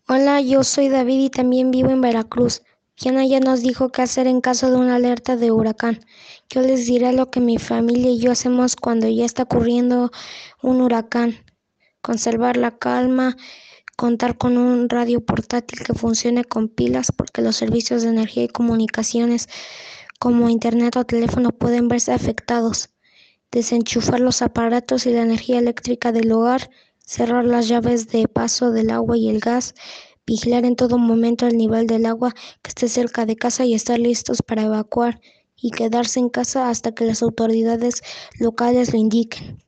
Hola, yo soy David y también vivo en Veracruz. Diana ya nos dijo qué hacer en caso de una alerta de huracán. Yo les diré lo que mi familia y yo hacemos cuando ya está ocurriendo un huracán. Conservar la calma, contar con un radio portátil que funcione con pilas porque los servicios de energía y comunicaciones como internet o teléfono pueden verse afectados. Desenchufar los aparatos y la energía eléctrica del hogar, cerrar las llaves de paso del agua y el gas, vigilar en todo momento el nivel del agua que esté cerca de casa y estar listos para evacuar y quedarse en casa hasta que las autoridades locales lo indiquen.